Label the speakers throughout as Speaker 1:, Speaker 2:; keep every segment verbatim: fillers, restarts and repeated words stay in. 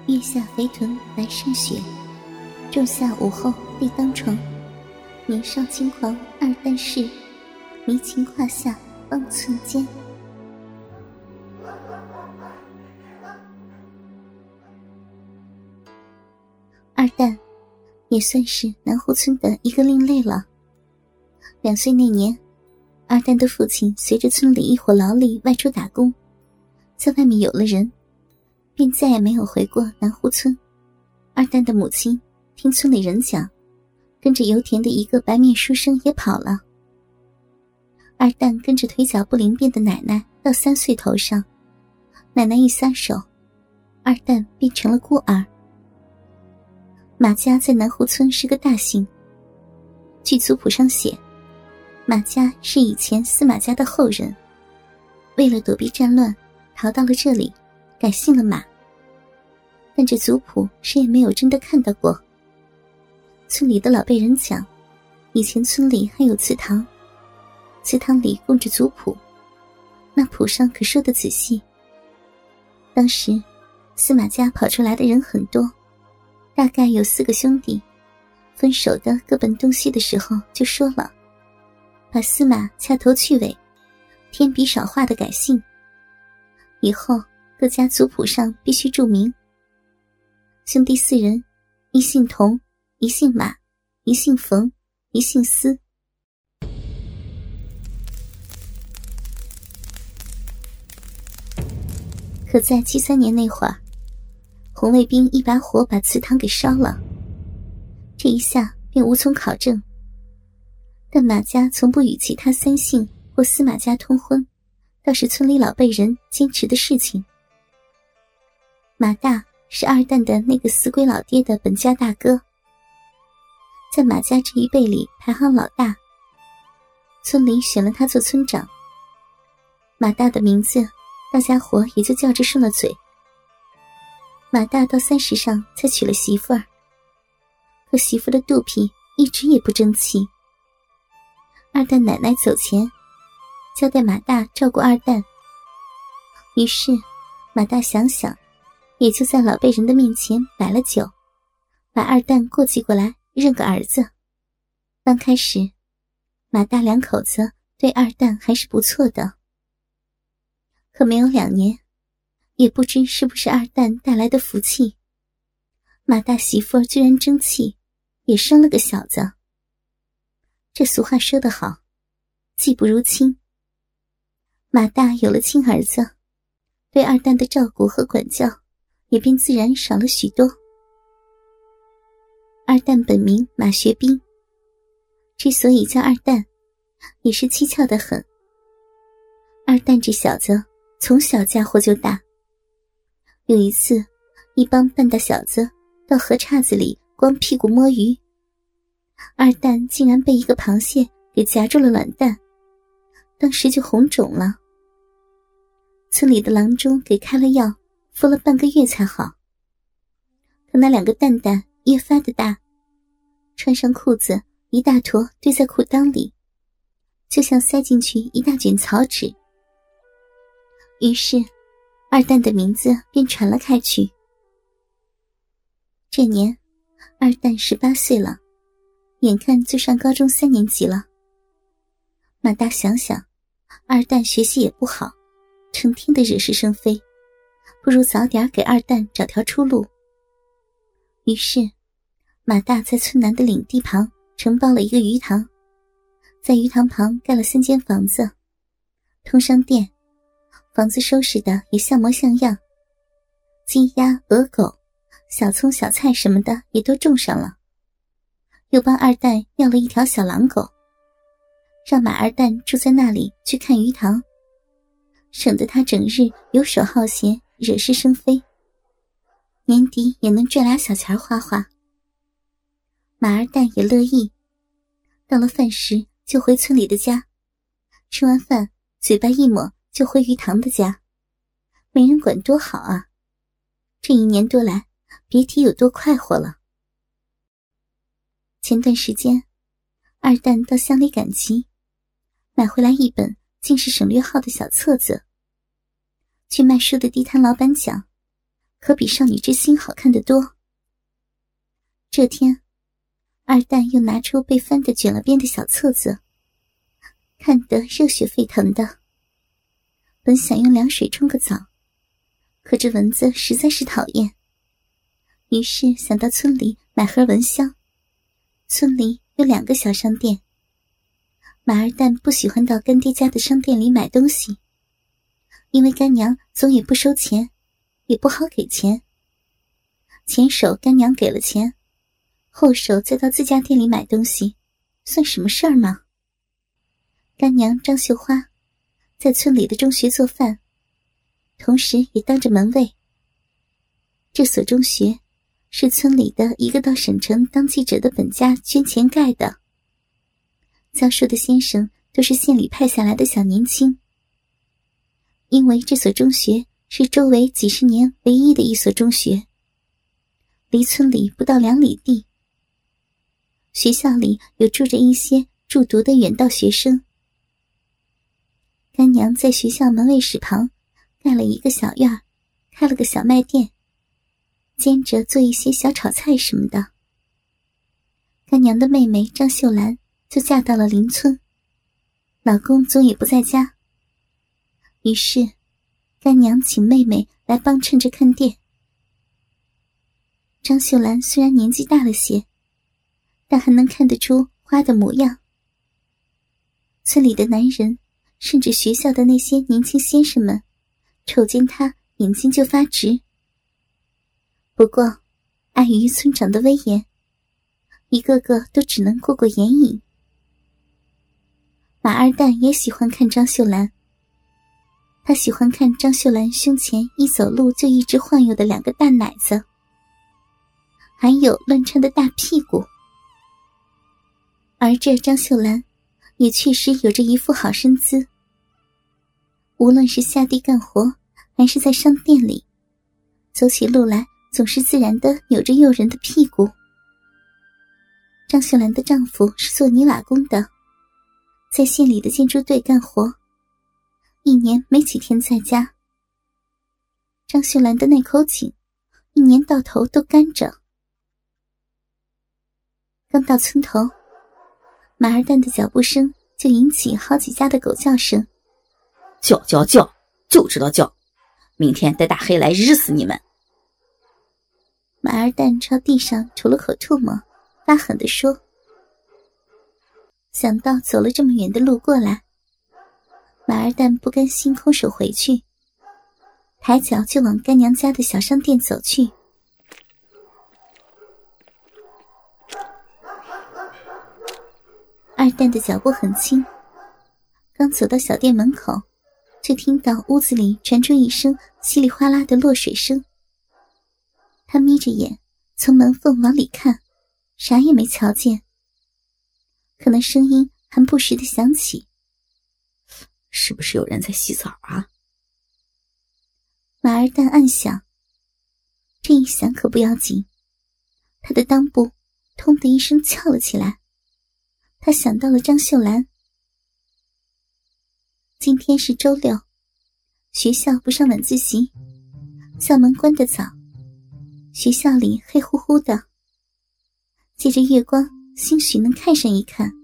Speaker 1: 月下肥臀白胜雪，仲夏午后立当床。年少轻狂二蛋式，迷情胯下方寸间。二蛋也算是南湖村的一个另类了。两岁那年，二蛋的父亲随着村里一伙劳力外出打工，在外面有了人，便再也没有回过南湖村。二蛋的母亲听村里人讲，跟着油田的一个白面书生也跑了。二蛋跟着腿脚不灵便的奶奶到三岁头上，奶奶一撒手，二蛋变成了孤儿。马家在南湖村是个大姓，据族谱上写，马家是以前司马家的后人，为了躲避战乱逃到了这里，改姓了马。但这族谱谁也没有真的看到过。村里的老辈人讲，以前村里还有祠堂，祠堂里供着族谱，那谱上可说得仔细。当时司马家跑出来的人很多，大概有四个兄弟，分手的各奔东西的时候就说了，把司马掐头去尾，添笔少画的改姓，以后各家族谱上必须注明。兄弟四人，一姓童，一姓马，一姓冯，一姓司。可在七三年那会儿，红卫兵一把火把祠堂给烧了，这一下便无从考证。但马家从不与其他三姓或司马家通婚，倒是村里老辈人坚持的事情。马大是二蛋的那个死鬼老爹的本家大哥，在马家这一辈里排行老大，村里选了他做村长。马大的名字大家伙也就叫着顺了嘴。马大到三十上才娶了媳妇儿，可媳妇的肚皮一直也不争气。二蛋奶奶走前交代马大照顾二蛋，于是马大想想，也就在老辈人的面前摆了酒，把二蛋过继过来认个儿子。刚开始马大两口子对二蛋还是不错的，可没有两年，也不知是不是二蛋带来的福气，马大媳妇儿居然争气，也生了个小子。这俗话说得好，技不如亲。马大有了亲儿子，对二蛋的照顾和管教也便自然少了许多。二蛋本名马学斌，之所以叫二蛋，也是蹊跷得很。二蛋这小子从小家伙就大，有一次一帮半大小子到河岔子里光屁股摸鱼，二蛋竟然被一个螃蟹给夹住了卵蛋，当时就红肿了。村里的郎中给开了药，敷了半个月才好。可那两个蛋蛋越发的大，穿上裤子一大坨堆在裤裆里，就像塞进去一大卷草纸。于是二蛋的名字便传了开去。这年二蛋十八岁了，眼看就上高中三年级了。马大想想，二蛋学习也不好，成天的惹是生非，不如早点给二蛋找条出路。于是马大在村南的领地旁承包了一个鱼塘，在鱼塘旁盖了三间房子，通商店，房子收拾的也像模像样，鸡鸭鹅狗小葱小菜什么的也都种上了，又帮二蛋要了一条小狼狗，让马二蛋住在那里去看鱼塘，省得他整日游手好闲惹是生非，年底也能赚俩小钱花花。马二蛋也乐意，到了饭时就回村里的家，吃完饭嘴巴一抹就回鱼塘的家，没人管多好啊。这一年多来别提有多快活了。前段时间二蛋到乡里赶集，买回来一本竟是省略号的小册子。据卖书的地摊老板讲， 可比少女之心好看得多。这天，二蛋又拿出被翻得卷了边的小册子，看得热血沸腾的。本想用凉水冲个澡，可这蚊子实在是讨厌，于是想到村里买盒蚊香。村里有两个小商店，马二蛋不喜欢到干爹家的商店里买东西，因为干娘总也不收钱，也不好给钱。前手干娘给了钱，后手再到自家店里买东西，算什么事儿吗？干娘张秀花在村里的中学做饭，同时也当着门卫。这所中学是村里的一个到省城当记者的本家捐钱盖的，教书的先生都是县里派下来的小年轻。因为这所中学是周围几十年唯一的一所中学，离村里不到两里地。学校里有住着一些驻读的远道学生。干娘在学校门卫室旁盖了一个小院，开了个小卖店，兼着做一些小炒菜什么的。干娘的妹妹张秀兰就嫁到了邻村，老公总也不在家，于是干娘请妹妹来帮衬着看店。张秀兰虽然年纪大了些，但还能看得出花的模样。村里的男人甚至学校的那些年轻先生们瞅见她眼睛就发直。不过碍于村长的威严，一个个都只能过过眼瘾。马二蛋也喜欢看张秀兰，他喜欢看张秀兰胸前一走路就一直晃悠的两个大奶子，还有乱颤的大屁股。而这张秀兰也确实有着一副好身姿，无论是下地干活还是在商店里，走起路来总是自然地扭着诱人的屁股。张秀兰的丈夫是做泥瓦工的，在县里的建筑队干活，一年没几天在家。张秀兰的那口井一年到头都干着。刚到村头，马二蛋的脚步声就引起好几家的狗叫声。
Speaker 2: 叫叫叫，就知道叫，明天带大黑来日死你们。
Speaker 1: 马二蛋朝地上吐了口唾沫，发狠地说。想到走了这么远的路过来，马二蛋不甘心空手回去，抬脚就往干娘家的小商店走去。二蛋的脚步很轻，刚走到小店门口，就听到屋子里传出一声稀里哗啦的落水声。他眯着眼从门缝往里看，啥也没瞧见，可能声音还不时地响起。
Speaker 2: 是不是有人在洗澡啊？
Speaker 1: 马二蛋暗想。这一想可不要紧，他的裆部通的一声翘了起来。他想到了张秀兰。今天是周六，学校不上晚自习，校门关得早，学校里黑乎乎的，借着月光兴许能看上一看。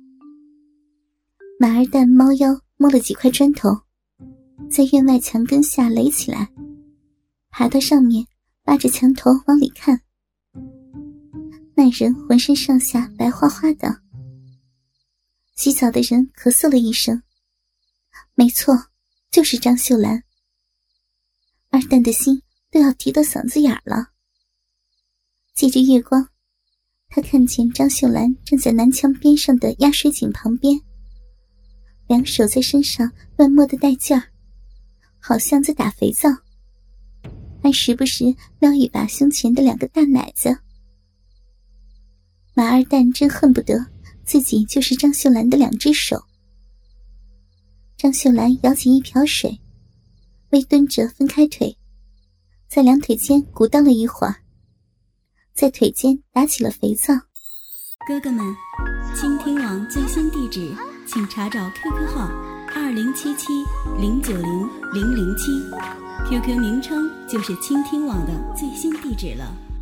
Speaker 1: 马二蛋猫腰摸了几块砖头，在院外墙根下垒起来，爬到上面扒着墙头往里看。那人浑身上下白花花的，洗澡的人咳嗽了一声，没错，就是张秀兰。二蛋的心都要提到嗓子眼了。借着月光，他看见张秀兰站在南墙边上的压水井旁边，两手在身上乱摸得带劲儿，好像在打肥皂，还时不时撩一把胸前的两个大奶子。马二蛋真恨不得自己就是张秀兰的两只手。张秀兰舀起一瓢水，微蹲着分开腿，在两腿间鼓荡了一会儿，在腿间打起了肥皂。
Speaker 3: 哥哥们，倾听网最新地址请查找 Q Q 号二零七七零九零零零七 ，Q Q 名称就是倾听网的最新地址了。